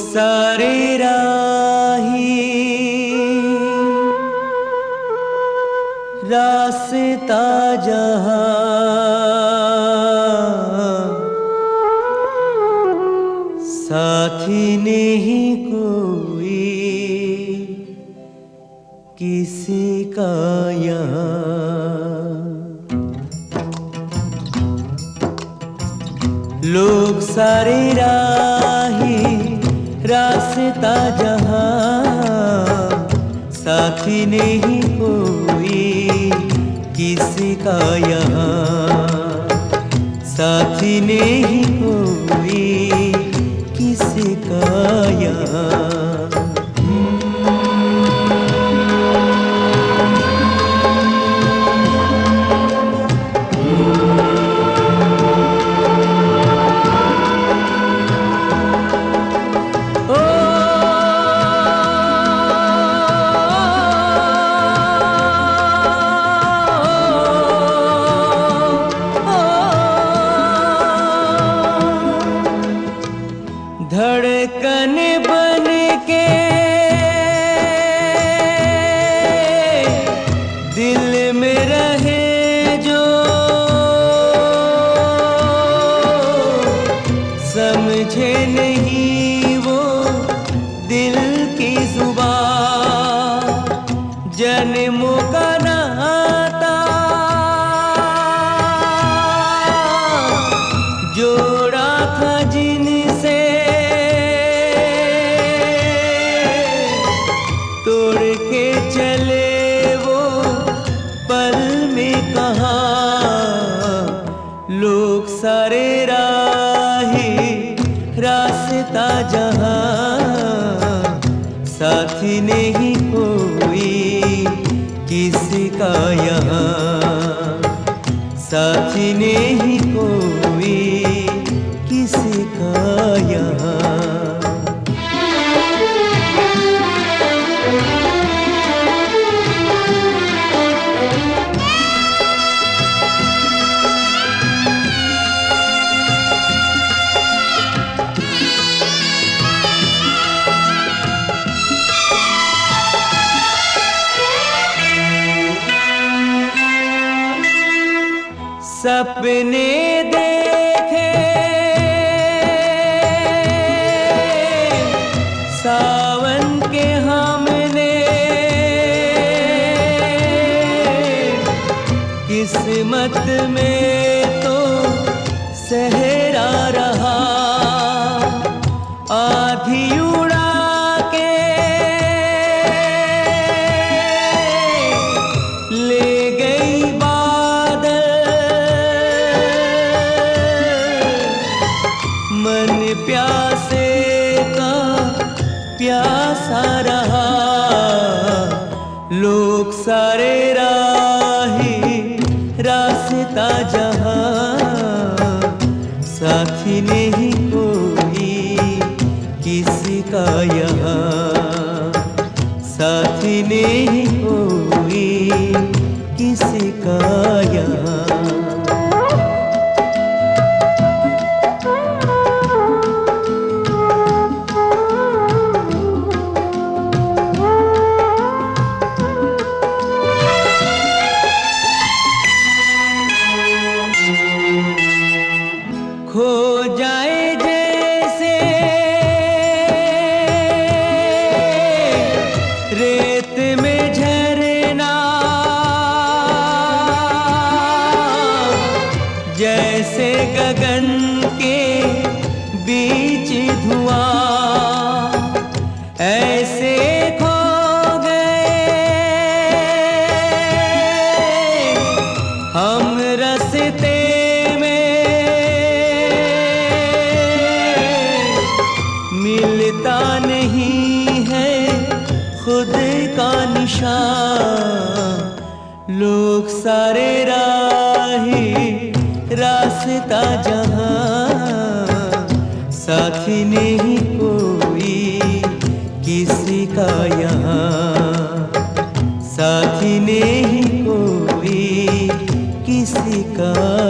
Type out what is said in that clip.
सारे राही रास्ता जहां साथी नहीं कोई किसी का यहाँ। लोग सारे राही रास्ता जहां साथी नहीं कोई किसी का यहाँ। साथी नहीं कोई किसी का यहाँ। धड़कन बन के दिल में रहे जो समझे नहीं वो दिल की जुबान। जन्मों का नाता जोड़ा था जिनसे तोड़ के चले वो पल में कहाँ। लोग सारे राही रास्ता जहां साथी नहीं कोई किसी का यहाँ। साथी नहीं कोई किसी का यहाँ। सपने देखे सावन के हमने किस्मत में तो सहरा रहा। आधी उड़ा के ले गई मन प्यासे का प्यासा रहा। लोग सारे राही रास्ता जहां साथी नहीं कोई किसी का यहाँ। साथी नहीं कोई किसी का यहाँ। खो जाए जैसे रेत में झरना, जैसे गगन के बीच धुआं, ऐसे खो गए हम रास्ते मिलता नहीं है खुद का निशान। लोग सारे राही रास्ता जहां साथी नहीं कोई किसी का यहाँ। साथी नहीं कोई किसी का